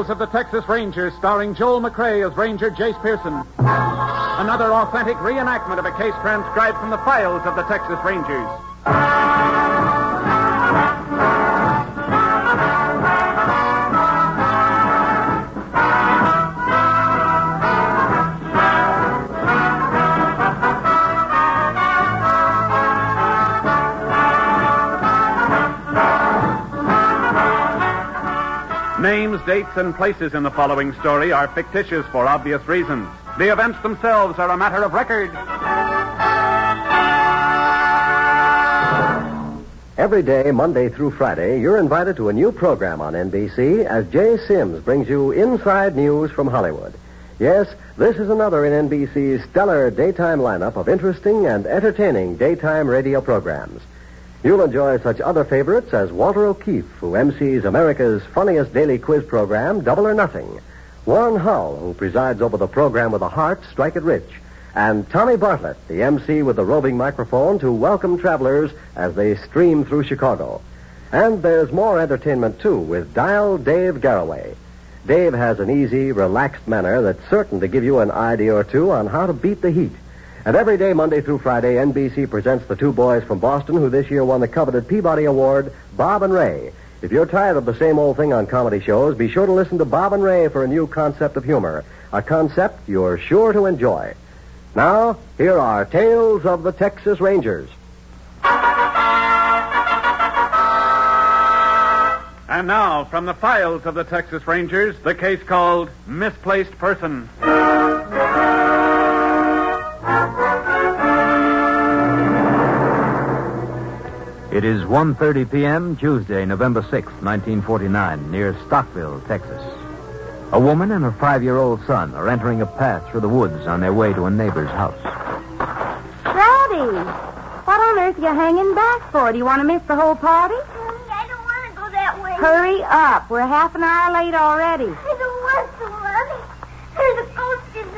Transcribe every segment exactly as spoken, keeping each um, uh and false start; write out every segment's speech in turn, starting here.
Files of the Texas Rangers, starring Joel McCrea as Ranger Jace Pearson. Another authentic reenactment of a case transcribed from the files of the Texas Rangers. Names, dates, and places in the following story are fictitious for obvious reasons. The events themselves are a matter of record. Every day, Monday through Friday, you're invited to a new program on N B C as Jay Sims brings you inside news from Hollywood. Yes, this is another in N B C's stellar daytime lineup of interesting and entertaining daytime radio programs. You'll enjoy such other favorites as Walter O'Keefe, who M Cs America's funniest daily quiz program, Double or Nothing. Warren Hull, who presides over the program with a heart, Strike It Rich. And Tommy Bartlett, the M C with the roving microphone to welcome travelers as they stream through Chicago. And there's more entertainment, too, with Dial Dave Garraway. Dave has an easy, relaxed manner that's certain to give you an idea or two on how to beat the heat. And every day, Monday through Friday, N B C presents the two boys from Boston who this year won the coveted Peabody Award, Bob and Ray. If you're tired of the same old thing on comedy shows, be sure to listen to Bob and Ray for a new concept of humor, a concept you're sure to enjoy. Now, here are Tales of the Texas Rangers. And now, from the files of the Texas Rangers, the case called Misplaced Person. It is one thirty p.m., Tuesday, November sixth, nineteen forty-nine, near Stockville, Texas. A woman and her five-year-old son are entering a path through the woods on their way to a neighbor's house. Rowdy, what on earth are you hanging back for? Do you want to miss the whole party? Mommy, I don't want to go that way. Hurry up. We're half an hour late already. I don't want to, Mommy. There's a ghost in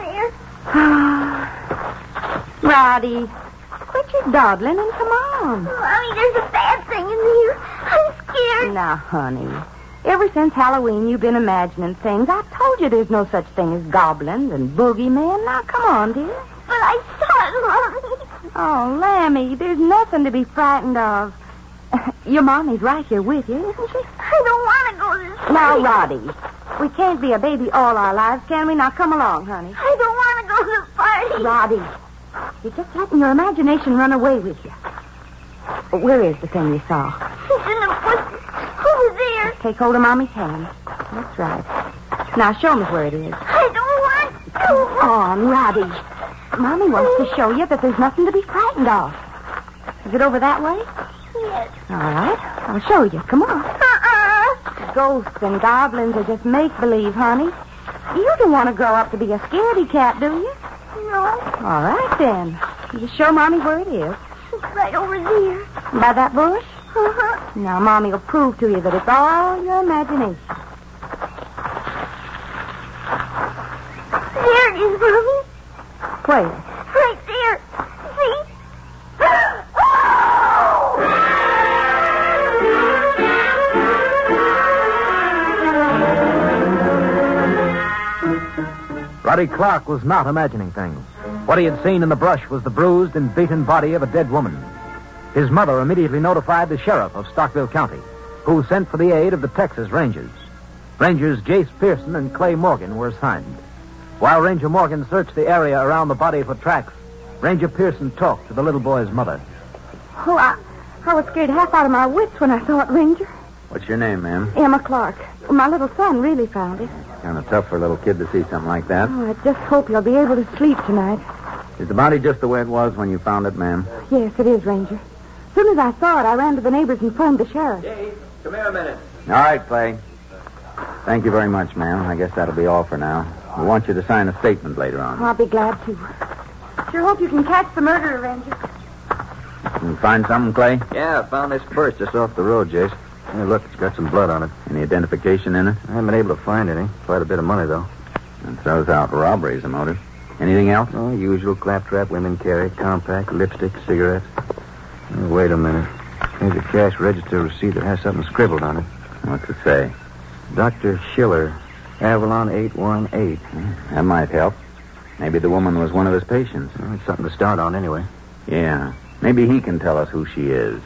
there. Rowdy, quit your dawdling and come on. Mommy, there's a bad thing in here. I'm scared. Now, honey, ever since Halloween you've been imagining things. I've told you there's no such thing as goblins and boogeymen. Now, come on, dear. But I saw it, Mommy. Oh, Lammy, there's nothing to be frightened of. Your mommy's right here with you, isn't she? I don't want to go this way. Now, Roddy, we can't be a baby all our lives, can we? Now, come along, honey. I don't want to go to the party. Roddy, you're just letting your imagination run away with you. Where is the thing you saw? It's in the bushes. Over there. Take hold of Mommy's hand. That's right. Now, show me where it is. I don't want to. Come on, Roddy. Mommy wants to show you that there's nothing to be frightened of. Is it over that way? Yes. All right. I'll show you. Come on. Uh-uh. Ghosts and goblins are just make-believe, honey. You don't want to grow up to be a scaredy cat, do you? No. All right, then. You just show Mommy where it is. It's right over there. By that bush? Uh-huh. Now, Mommy will prove to you that it's all your imagination. There it is, Mommy. Where? Right there. See? Roddy Clark was not imagining things. What he had seen in the brush was the bruised and beaten body of a dead woman. His mother immediately notified the sheriff of Stockville County, who sent for the aid of the Texas Rangers. Rangers Jace Pearson and Clay Morgan were assigned. While Ranger Morgan searched the area around the body for tracks, Ranger Pearson talked to the little boy's mother. Oh, I, I was scared half out of my wits when I saw it, Ranger. What's your name, ma'am? Emma Clark. My little son really found it. Kind of tough for a little kid to see something like that. Oh, I just hope he'll be able to sleep tonight. Is the body just the way it was when you found it, ma'am? Yes, it is, Ranger. As soon as I saw it, I ran to the neighbors and phoned the sheriff. Jay, come here a minute. All right, Clay. Thank you very much, ma'am. I guess that'll be all for now. We want you to sign a statement later on. I'll be glad to. Sure hope you can catch the murderer, Ranger. You find something, Clay? Yeah, I found this purse just off the road, Jace. Hey, look, it's got some blood on it. Any identification in it? I haven't been able to find any. Quite a bit of money, though. And throws out robbery as a motive. Anything else? Oh, usual claptrap women carry. Compact, lipstick, cigarettes. Oh, wait a minute. Here's a cash register receipt that has something scribbled on it. What's it say? Doctor Schiller, Avalon eight one eight. That might help. Maybe the woman was one of his patients. Well, it's something to start on anyway. Yeah. Maybe he can tell us who she is.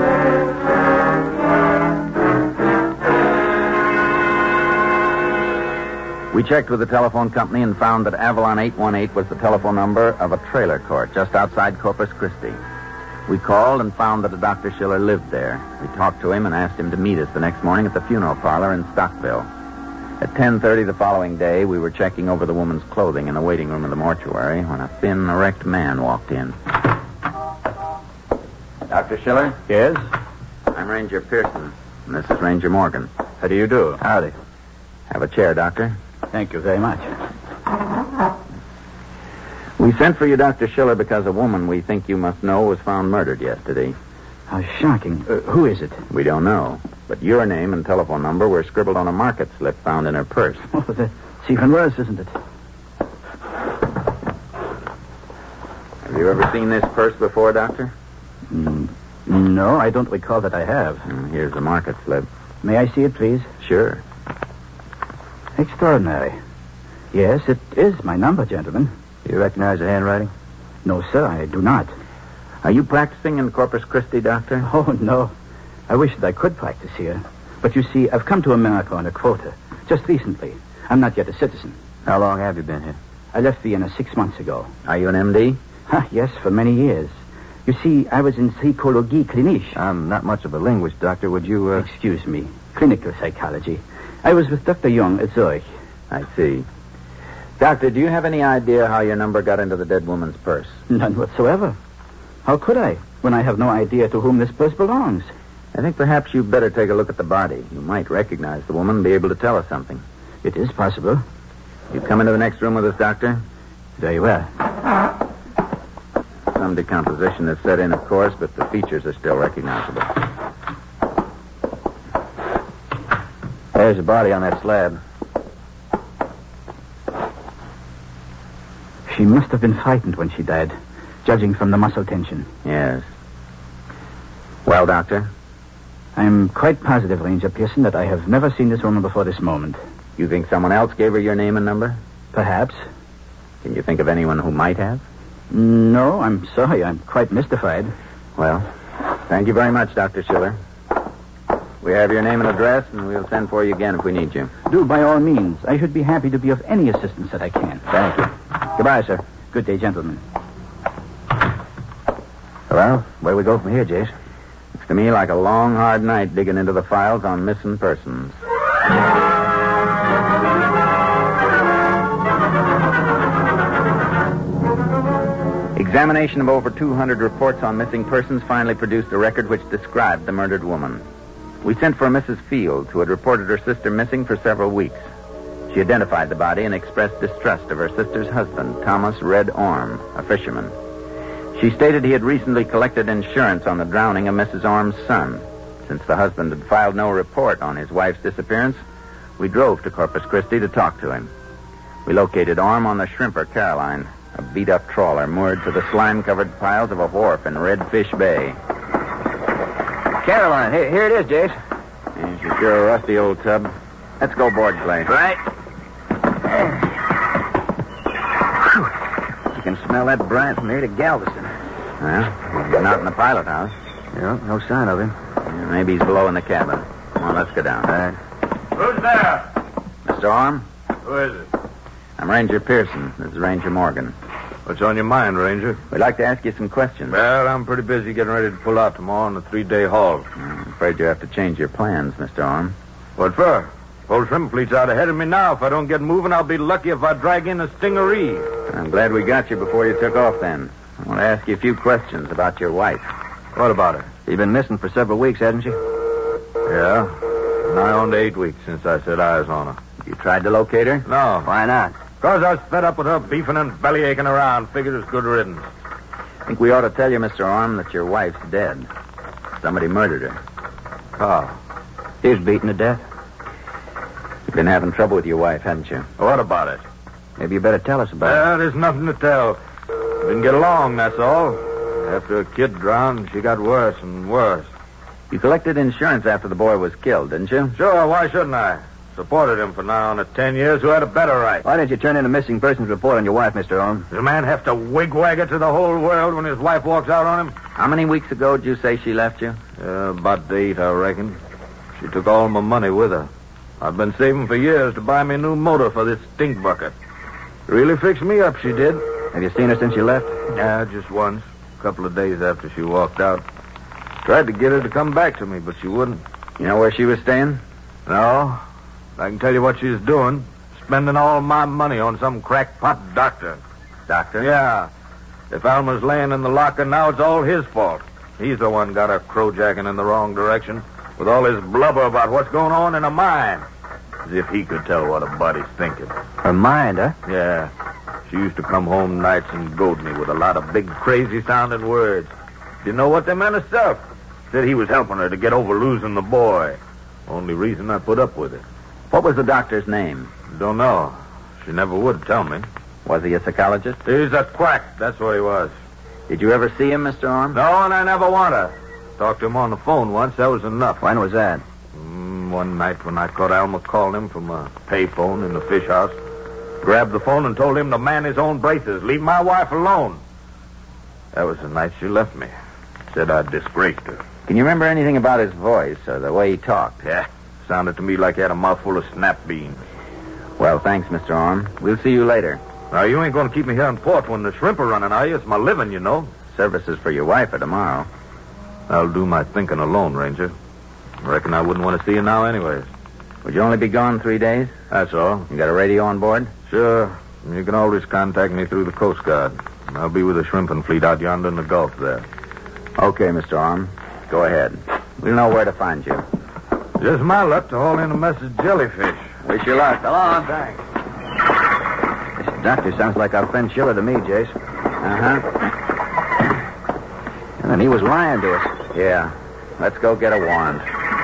We checked with the telephone company and found that Avalon eight one eight was the telephone number of a trailer court just outside Corpus Christi. We called and found that a Doctor Schiller lived there. We talked to him and asked him to meet us the next morning at the funeral parlor in Stockville. At ten thirty the following day, we were checking over the woman's clothing in the waiting room of the mortuary when a thin, erect man walked in. Doctor Schiller? Yes? I'm Ranger Pearson, and this is Ranger Morgan. How do you do? Howdy. Have a chair, Doctor. Thank you very much. We sent for you, Doctor Schiller, because a woman we think you must know was found murdered yesterday. How shocking. Uh, who is it? We don't know, but your name and telephone number were scribbled on a market slip found in her purse. Oh, that's even worse, isn't it? Have you ever seen this purse before, Doctor? Mm, no, I don't recall that I have. Mm, here's the market slip. May I see it, please? Sure. Extraordinary. Yes, it is my number, gentlemen. You recognize the handwriting? No, sir, I do not. Are you practicing in Corpus Christi, Doctor? Oh, no. I wish that I could practice here. But you see, I've come to America on a quota. Just recently. I'm not yet a citizen. How long have you been here? I left Vienna six months ago. Are you an M D? Huh, yes, for many years. You see, I was in psychologie clinique. I'm not much of a linguist, Doctor. Would you, uh... Excuse me. Clinical psychology. I was with Doctor Young at Zurich. I see. Doctor, do you have any idea how your number got into the dead woman's purse? None whatsoever. How could I, when I have no idea to whom this purse belongs? I think perhaps you'd better take a look at the body. You might recognize the woman and be able to tell us something. It is possible. You come into the next room with us, Doctor? Very well. Some decomposition has set in, of course, but the features are still recognizable. There's the body on that slab. She must have been frightened when she died, judging from the muscle tension. Yes. Well, Doctor? I'm quite positive, Ranger Pearson, that I have never seen this woman before this moment. You think someone else gave her your name and number? Perhaps. Can you think of anyone who might have? No, I'm sorry. I'm quite mystified. Well, thank you very much, Doctor Schiller. We have your name and address, and we'll send for you again if we need you. Do, by all means. I should be happy to be of any assistance that I can. Thank you. Goodbye, sir. Good day, gentlemen. Well, where do we go from here, Jace? Looks to me like a long, hard night digging into the files on missing persons. Examination of over two hundred reports on missing persons finally produced a record which described the murdered woman. We sent for Missus Fields, who had reported her sister missing for several weeks. She identified the body and expressed distrust of her sister's husband, Thomas Red Orme, a fisherman. She stated he had recently collected insurance on the drowning of Missus Orme's son. Since the husband had filed no report on his wife's disappearance, we drove to Corpus Christi to talk to him. We located Orme on the Shrimper Caroline, a beat-up trawler moored to the slime-covered piles of a wharf in Redfish Bay. Caroline, here, here it is, Jace. Yeah, she's sure a rusty old tub. Let's go board, Clay. Right. You can smell that brine from here to Galveston. Well, he's not in the pilot house. Yeah, no sign of him. Yeah, maybe he's below in the cabin. Come on, let's go down. All right. Who's there? Mister Orme? Who is it? I'm Ranger Pearson. This is Ranger Morgan. What's on your mind, Ranger? We'd like to ask you some questions. Well, I'm pretty busy getting ready to pull out tomorrow on a three-day haul. I'm afraid you have to change your plans, Mister Orme. What for? Whole shrimp fleet's out ahead of me now. If I don't get moving, I'll be lucky if I drag in a stingaree. I'm glad we got you before you took off then. I want to ask you a few questions about your wife. What about her? She's been missing for several weeks, hasn't she? Yeah. Nigh on to eight weeks since I set eyes on her. You tried to locate her? No. Why not? Because I was fed up with her beefing and belly aching around. Figured it's good riddance. I think we ought to tell you, Mister Orme, that your wife's dead. Somebody murdered her. How? He was beaten to death. You've been having trouble with your wife, haven't you? What about it? Maybe you better tell us about Well, there's nothing to tell. Didn't get along, that's all. After a kid drowned, she got worse and worse. You collected insurance after the boy was killed, didn't you? Sure, why shouldn't I? Supported him for now on ten years. Who had a better right? Why didn't you turn in a missing persons report on your wife, Mister Orm? Does a man have to wigwag it to the whole world when his wife walks out on him? How many weeks ago did you say she left you? Uh, about eight, I reckon. She took all my money with her. I've been saving for years to buy me a new motor for this stink bucket. Really fixed me up, she did. Have you seen her since you left? Yeah, just once. A couple of days after she walked out. Tried to get her to come back to me, but she wouldn't. You know where she was staying? No. I can tell you what she's doing. Spending all my money on some crackpot doctor. Doctor? Yeah. If Alma's laying in the locker now, it's all his fault. He's the one got her crowjacking in the wrong direction with all his blubber about what's going on in her mind. As if he could tell what a body's thinking. Her mind, huh? Yeah. She used to come home nights and goad me with a lot of big, crazy-sounding words. Didn't know what they meant herself. Said he was helping her to get over losing the boy. Only reason I put up with it. What was the doctor's name? Don't know. She never would tell me. Was he a psychologist? He's a quack. That's what he was. Did you ever see him, Mister Orm? No, and I never want to. Talked to him on the phone once. That was enough. When was that? Mm, one night when I caught Alma calling him from a payphone in the fish house. Grabbed the phone and told him to man his own braces. Leave my wife alone. That was the night she left me. Said I'd disgraced her. Can you remember anything about his voice or the way he talked? Yeah. Sounded to me like he had a mouthful of snap beans. Well, thanks, Mister Orm. We'll see you later. Now, you ain't going to keep me here in port when the shrimp are running, are you? It's my living, you know. Services for your wife are tomorrow. I'll do my thinking alone, Ranger. I reckon I wouldn't want to see you now anyways. Would you only be gone three days? That's all. You got a radio on board? Sure. You can always contact me through the Coast Guard. I'll be with the shrimping fleet out yonder in the Gulf there. Okay, Mister Orm. Go ahead. We'll know where to find you. Just my luck to haul in a mess of jellyfish. Wish you luck. So long. Thanks. This doctor sounds like our friend Schiller to me, Jace. Uh-huh. And then he was lying to us. Yeah. Let's go get a warrant.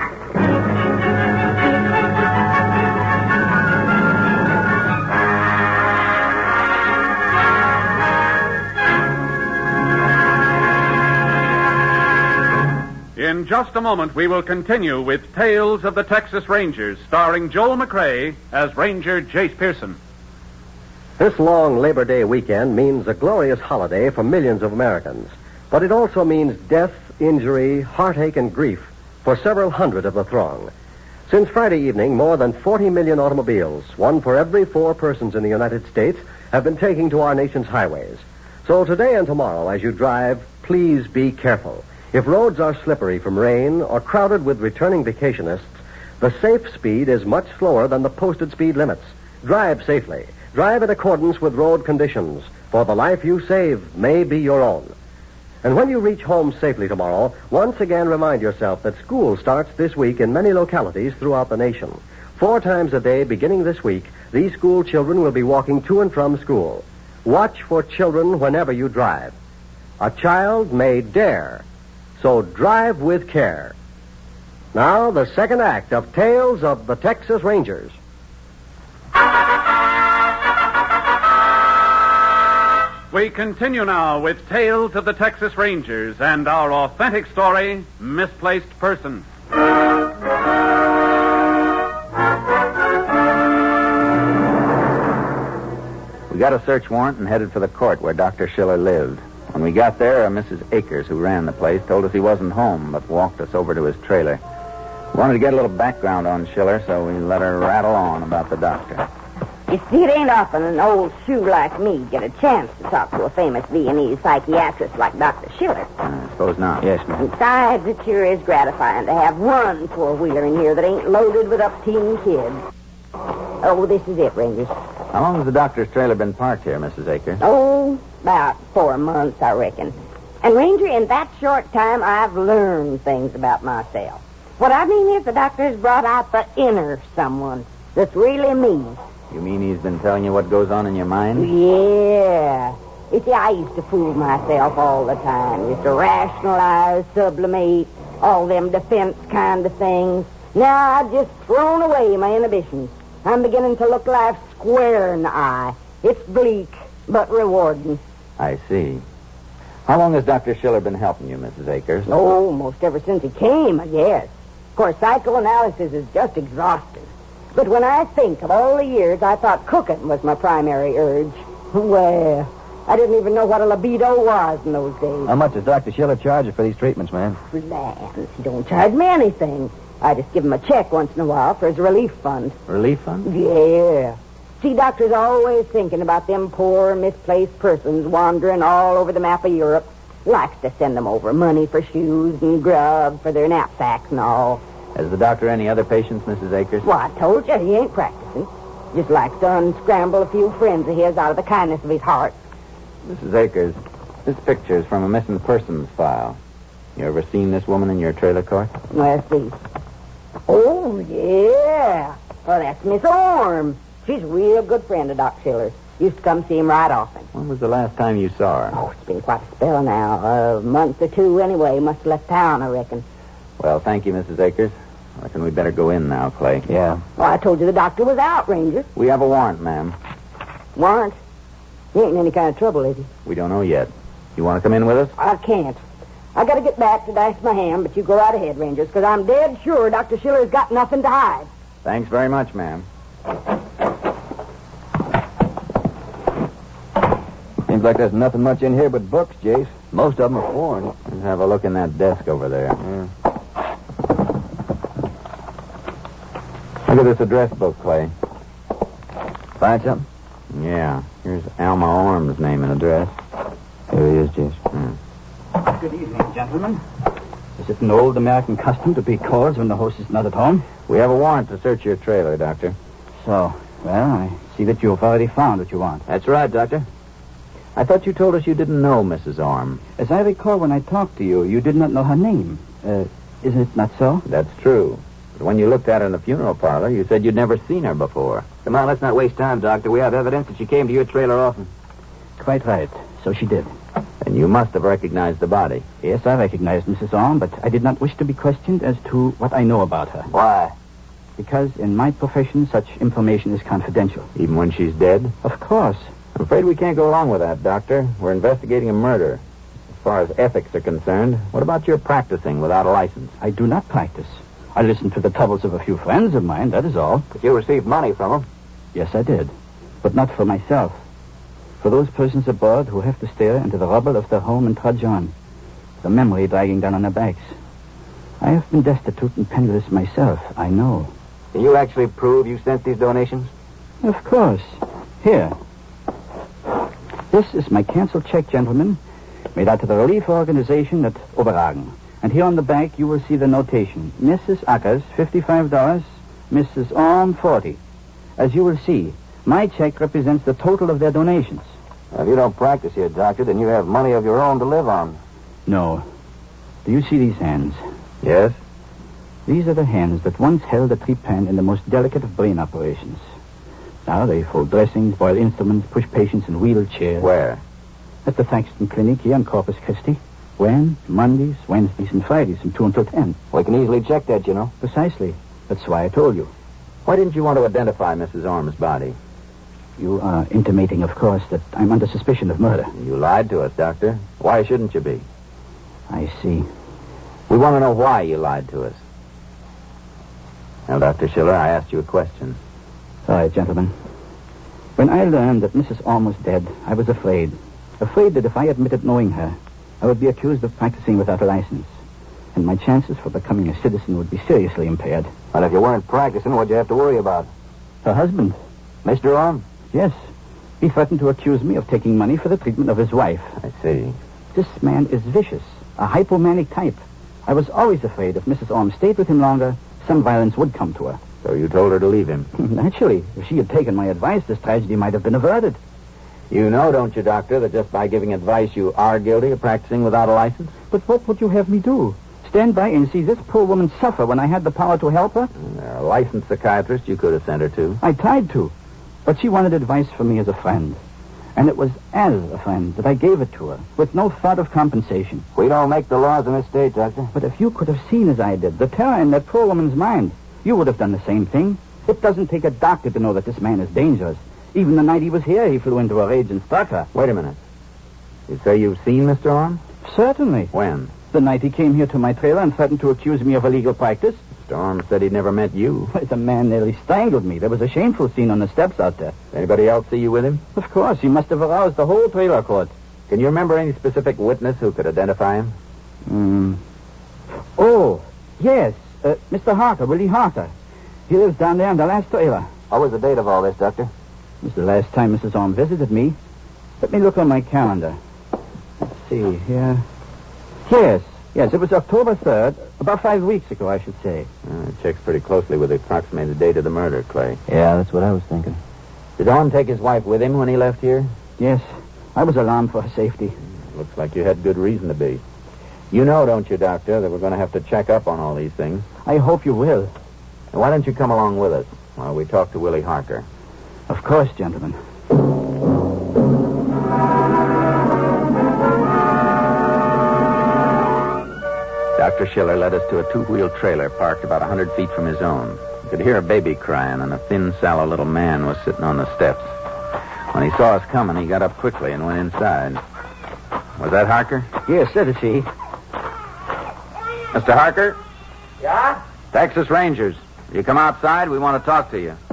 In just a moment, we will continue with Tales of the Texas Rangers, starring Joel McCrea as Ranger Jace Pearson. This long Labor Day weekend means a glorious holiday for millions of Americans. But it also means death, injury, heartache, and grief for several hundred of the throng. Since Friday evening, more than forty million automobiles, one for every four persons in the United States, have been taking to our nation's highways. So today and tomorrow, as you drive, please be careful. If roads are slippery from rain or crowded with returning vacationists, the safe speed is much slower than the posted speed limits. Drive safely. Drive in accordance with road conditions, for the life you save may be your own. And when you reach home safely tomorrow, once again remind yourself that school starts this week in many localities throughout the nation. Four times a day beginning this week, these school children will be walking to and from school. Watch for children whenever you drive. A child may dare, so drive with care. Now, the second act of Tales of the Texas Rangers. We continue now with Tales of the Texas Rangers and our authentic story, Misplaced Person. We got a search warrant and headed for the court where Doctor Schiller lived. When we got there, Missus Akers, who ran the place, told us he wasn't home, but walked us over to his trailer. We wanted to get a little background on Schiller, so we let her rattle on about the doctor. You see, it ain't often an old shoe like me get a chance to talk to a famous Viennese psychiatrist like Doctor Schiller. Uh, I suppose not. Yes, ma'am. Besides, it sure is gratifying to have one four-wheeler in here that ain't loaded with upteen kids. Oh, this is it, Rangers. How long has the doctor's trailer been parked here, Missus Akers? Oh, about four months, I reckon. And, Ranger, in that short time, I've learned things about myself. What I mean is the doctor has brought out the inner someone that's really me. You mean he's been telling you what goes on in your mind? Yeah. You see, I used to fool myself all the time. Used to rationalize, sublimate, all them defense kind of things. Now I've just thrown away my inhibitions. I'm beginning to look life square in the eye. It's bleak, but rewarding. I see. How long has Doctor Schiller been helping you, Missus Akers? Oh, almost ever since he came, I guess. Of course, psychoanalysis is just exhausting. But when I think of all the years I thought cooking was my primary urge, well, I didn't even know what a libido was in those days. How much does Doctor Schiller charge you for these treatments, man? Lance, he don't charge me anything. I just give him a check once in a while for his relief fund. Relief fund? Yeah. See, doctor's always thinking about them poor, misplaced persons wandering all over the map of Europe. Likes to send them over money for shoes and grub for their knapsacks and all. Has the doctor any other patients, Missus Akers? Well, I told you, he ain't practicing. Just likes to unscramble a few friends of his out of the kindness of his heart. Missus Akers, this picture is from a missing persons file. You ever seen this woman in your trailer court? Let's see. Oh, yeah. Well, that's Miss Orm. She's a real good friend of Doc Schiller's. Used to come see him right often. When was the last time you saw her? Oh, it's been quite a spell now. A month or two anyway. Must have left town, I reckon. Well, thank you, Missus Akers. I reckon we better go in now, Clay. Yeah. Well, I told you the doctor was out, Ranger. We have a warrant, ma'am. Warrant? You ain't in any kind of trouble, is he? We don't know yet. You want to come in with us? I can't. I got to get back to dice my hand, but you go right ahead, Rangers, because I'm dead sure Doctor Schiller's got nothing to hide. Thanks very much, ma'am. Seems like there's nothing much in here but books, Jace. Most of them are foreign. Let's have a look in that desk over there. Yeah. Look at this address book, Clay. Find something? Yeah. Here's Alma Orm's name and address. Here he is, Jace. Hmm. Good evening, gentlemen. Is it an old American custom to be called when the host is not at home? We have a warrant to search your trailer, Doctor. So, well, I see that you've already found what you want. That's right, Doctor. I thought you told us you didn't know Missus Orm. As I recall when I talked to you, you did not know her name. Uh, is it not so? That's true. But when you looked at her in the funeral parlor, you said you'd never seen her before. Come on, let's not waste time, Doctor. We have evidence that she came to your trailer often. Quite right. So she did. And you must have recognized the body. Yes, I recognized Missus Orm, but I did not wish to be questioned as to what I know about her. Why? Because in my profession, such information is confidential. Even when she's dead? Of course. I'm afraid we can't go along with that, Doctor. We're investigating a murder. As far as ethics are concerned, what about your practicing without a license? I do not practice. I listen to the troubles of a few friends of mine, that is all. But you received money from them. Yes, I did. But not for myself. For those persons aboard who have to stare into the rubble of their home and trudge on, the memory dragging down on their backs. I have been destitute and penniless myself, I know. Can you actually prove you sent these donations? Of course. Here. This is my canceled check, gentlemen, made out to the relief organization at Oberhagen. And here on the back, you will see the notation. Missus Akers, fifty-five dollars. Missus Orm, forty dollars. As you will see, my check represents the total of their donations. Well, if you don't practice here, Doctor, then you have money of your own to live on. No. Do you see these hands? Yes? These are the hands that once held the trepan in the most delicate of brain operations. Now they fold dressings, boil instruments, push patients in wheelchairs. Where? At the Thaxton Clinic here in Corpus Christi. When? Mondays, Wednesdays, and Fridays from two until ten. We can easily check that, you know. Precisely. That's why I told you. Why didn't you want to identify Missus Orm's body? You are intimating, of course, that I'm under suspicion of murder. You lied to us, Doctor. Why shouldn't you be? I see. We want to know why you lied to us. Now, Doctor Schiller, I asked you a question. All right, gentlemen. When I learned that Missus Orm was dead, I was afraid. Afraid that if I admitted knowing her, I would be accused of practicing without a license. And my chances for becoming a citizen would be seriously impaired. Well, if you weren't practicing, what'd you have to worry about? Her husband. Mister Orm? Yes. He threatened to accuse me of taking money for the treatment of his wife. I see. This man is vicious, a hypomanic type. I was always afraid if Missus Orm stayed with him longer, some violence would come to her. So you told her to leave him? Naturally. If she had taken my advice, this tragedy might have been averted. You know, don't you, Doctor, that just by giving advice you are guilty of practicing without a license? But what would you have me do? Stand by and see this poor woman suffer when I had the power to help her? There are a licensed psychiatrist you could have sent her to. I tried to. But she wanted advice from me as a friend. And it was as a friend that I gave it to her, with no thought of compensation. We don't make the laws in this state, Doctor. But if you could have seen as I did, the terror in that poor woman's mind, you would have done the same thing. It doesn't take a doctor to know that this man is dangerous. Even the night he was here, he flew into a rage and struck her. Wait a minute. You say you've seen Mister Orm? Certainly. When? The night he came here to my trailer and threatened to accuse me of illegal practice. Storm said he'd never met you. The man nearly strangled me. There was a shameful scene on the steps out there. Anybody else see you with him? Of course, he must have aroused the whole trailer court. Can you remember any specific witness who could identify him? Hmm. Oh, yes. Uh, Mister Harker, Willie Harker. He lives down there in the last trailer. What was the date of all this, Doctor? It was the last time Missus Orme visited me. Let me look on my calendar. Let's see here. Yes, yes, it was October third, about five weeks ago, I should say. Uh, it checks pretty closely with the approximated date of the murder, Clay. Yeah, that's what I was thinking. Did Orme take his wife with him when he left here? Yes, I was alarmed for her safety. Looks like you had good reason to be. You know, don't you, Doctor, that we're going to have to check up on all these things. I hope you will. Now, why don't you come along with us while we talk to Willie Harker? Of course, gentlemen. Doctor Schiller led us to a two-wheeled trailer parked about a hundred feet from his own. You could hear a baby crying, and a thin, sallow little man was sitting on the steps. When he saw us coming, he got up quickly and went inside. Was that Harker? Yes, that is he. Mister Harker? Yeah? Texas Rangers. You come outside, we want to talk to you.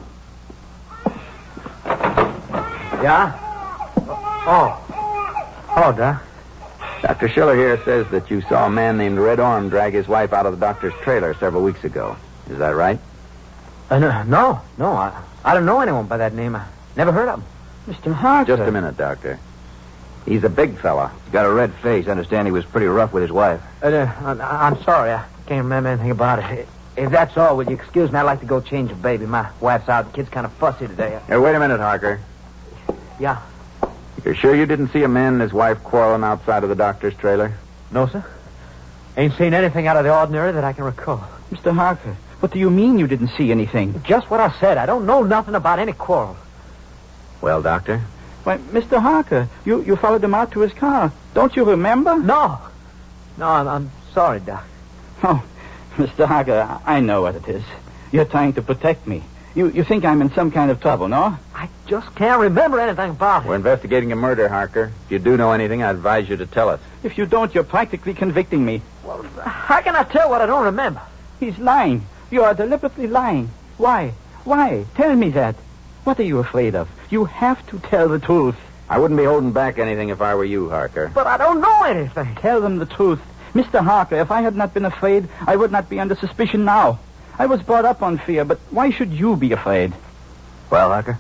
Yeah? Oh. Hello, Doc. Doctor Schiller here says that you saw a man named Red Orme drag his wife out of the doctor's trailer several weeks ago. Is that right? Uh, no, no, no. I, I don't know anyone by that name. I never heard of him. Mister Harker. Just a minute, Doctor. He's a big fella. He's got a red face. I understand he was pretty rough with his wife. Uh, uh, I, I'm sorry. I can't remember anything about it. If that's all, will you excuse me? I'd like to go change the baby. My wife's out. The kid's kind of fussy today. Hey, wait a minute, Harker. Yeah. You're sure you didn't see a man and his wife quarreling outside of the doctor's trailer? No, sir. Ain't seen anything out of the ordinary that I can recall. Mister Harker, what do you mean you didn't see anything? Just what I said. I don't know nothing about any quarrel. Well, Doctor? Why, Mister Harker, you, you followed him out to his car. Don't you remember? No. No, I'm, I'm sorry, Doc. Oh, Mister Harker, I know what it is. You're trying to protect me. You you think I'm in some kind of trouble, no? I just can't remember anything about it. We're investigating a murder, Harker. If you do know anything, I advise you to tell us. If you don't, you're practically convicting me. Well, how can I tell what I don't remember? He's lying. You are deliberately lying. Why? Why? Tell me that. What are you afraid of? You have to tell the truth. I wouldn't be holding back anything if I were you, Harker. But I don't know anything. Tell them the truth. Mister Harker, if I had not been afraid, I would not be under suspicion now. I was brought up on fear, but why should you be afraid? Well, Harker?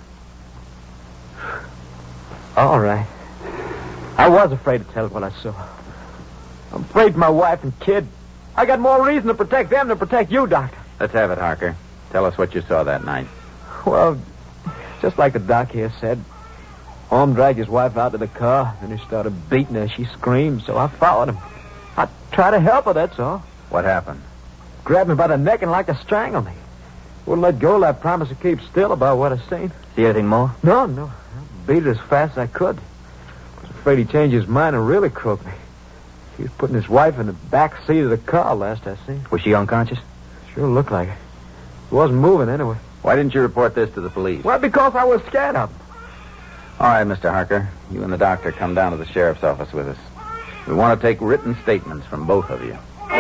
All right. I was afraid to tell what I saw. I'm afraid for my wife and kid. I got more reason to protect them than to protect you, Doctor. Let's have it, Harker. Tell us what you saw that night. Well, just like the doc here said, Orme dragged his wife out to the car, and he started beating her. She screamed, so I followed him. I tried to help her, that's all. What happened? Grabbed me by the neck and like to strangle me. Wouldn't let go of that promise to keep still about what I seen. See anything more? No, no. I beat it as fast as I could. I was afraid he'd change his mind and really croak me. He was putting his wife in the back seat of the car last I seen. Was she unconscious? Sure looked like it. She wasn't moving anyway. Why didn't you report this to the police? Well, because I was scared of him. All right, Mister Harker. You and the doctor come down to the sheriff's office with us. We want to take written statements from both of you.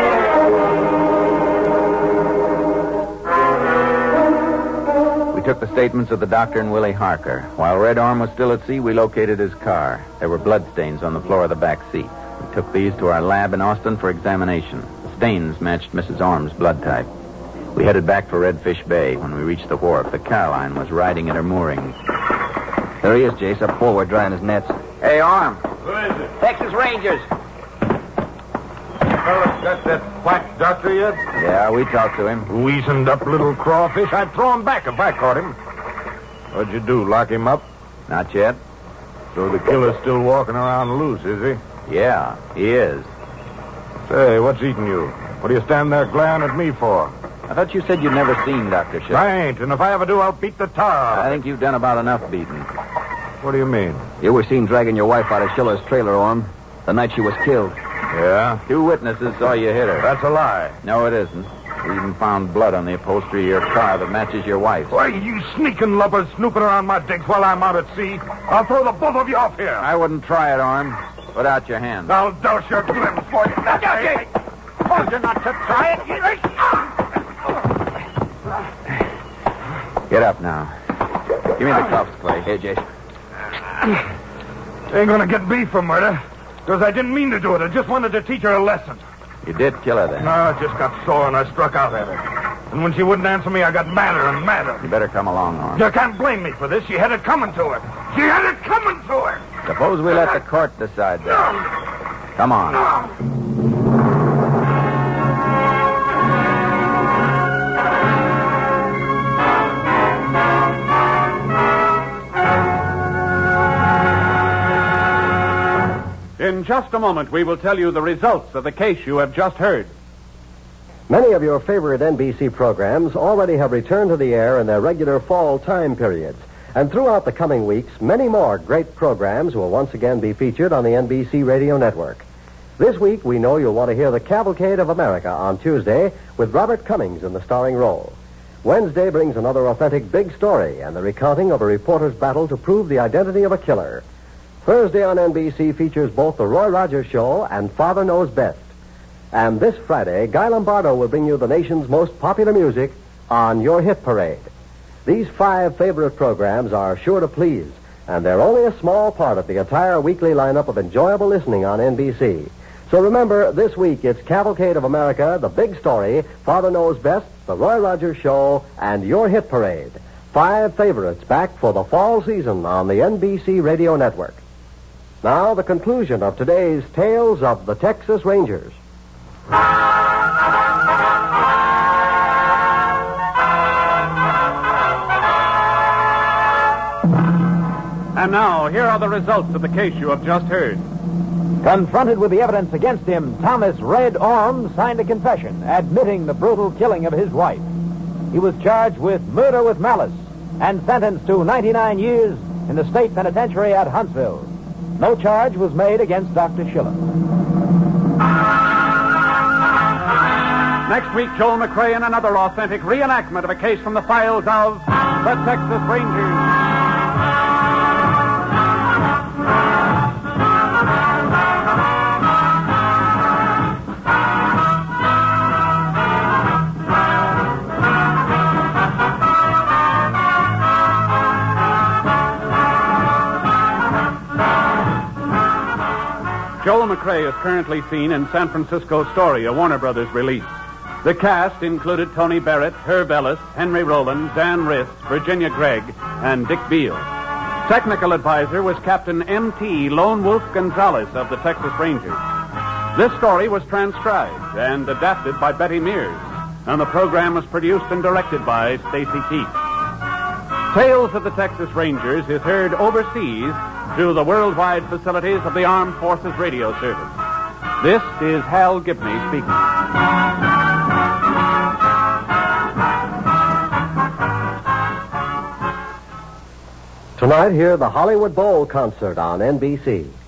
We took the statements of the doctor and Willie Harker. While Red Orme was still at sea, we located his car. There were bloodstains on the floor of the back seat. We took these to our lab in Austin for examination. The stains matched Missus Orme's blood type. We headed back for Redfish Bay. When we reached the wharf, the Caroline was riding at her moorings. There he is, Jace, up forward, drying his nets. Hey, Orme. Who is it? Texas Rangers. Fellas got that quack doctor yet? Yeah, we talked to him. Weazened up little crawfish. I'd throw him back if I caught him. What'd you do, lock him up? Not yet. So the killer's still walking around loose, is he? Yeah, he is. Say, what's eating you? What are you standing there glaring at me for? I thought you said you'd never seen Doctor Schiller. I ain't, and if I ever do, I'll beat the tar out of I it. think you've done about enough beating. What do you mean? You were seen dragging your wife out of Schiller's trailer, Orme, the night she was killed. Yeah? Two witnesses saw you hit her. That's a lie. No, it isn't. We even found blood on the upholstery of your car that matches your wife's. Why, you sneaking lubbers snooping around my digs while I'm out at sea. I'll throw the both of you off here. I wouldn't try it, Orme. Put out your hand. I'll douse your glimpse for you. I told you not to try it. Get up now. Give me the cuffs, Clay. Here, Jason. Ain't gonna get me for murder. Because I didn't mean to do it. I just wanted to teach her a lesson. You did kill her then? No, I just got sore and I struck out at her. And when she wouldn't answer me, I got madder and madder. You better come along, Norm. You can't blame me for this. She had it coming to her. She had it coming to her. Suppose we let the court decide that. Come on. In just a moment, we will tell you the results of the case you have just heard. Many of your favorite N B C programs already have returned to the air in their regular fall time periods. And throughout the coming weeks, many more great programs will once again be featured on the N B C radio network. This week, we know you'll want to hear The Cavalcade of America on Tuesday with Robert Cummings in the starring role. Wednesday brings another authentic big story and the recounting of a reporter's battle to prove the identity of a killer. Thursday on N B C features both The Roy Rogers Show and Father Knows Best. And this Friday, Guy Lombardo will bring you the nation's most popular music on Your Hit Parade. These five favorite programs are sure to please, and they're only a small part of the entire weekly lineup of enjoyable listening on N B C. So remember, this week it's Cavalcade of America, The Big Story, Father Knows Best, The Roy Rogers Show, and Your Hit Parade. Five favorites back for the fall season on the N B C Radio Network. Now, the conclusion of today's Tales of the Texas Rangers. And now, here are the results of the case you have just heard. Confronted with the evidence against him, Thomas Red Orme signed a confession admitting the brutal killing of his wife. He was charged with murder with malice and sentenced to ninety-nine years in the state penitentiary at Huntsville. No charge was made against Doctor Schiller. Next week, Joel McCrea in another authentic reenactment of a case from the files of the Texas Rangers. Joel McCrea is currently seen in San Francisco's Story, a Warner Brothers release. The cast included Tony Barrett, Herb Ellis, Henry Rowland, Dan Riss, Virginia Gregg, and Dick Beale. Technical advisor was Captain M T Lone Wolf Gonzalez of the Texas Rangers. This story was transcribed and adapted by Betty Mears, and the program was produced and directed by Stacy Keith. Tales of the Texas Rangers is heard overseas through the worldwide facilities of the Armed Forces Radio Service. This is Hal Gibney speaking. Tonight, hear the Hollywood Bowl concert on N B C.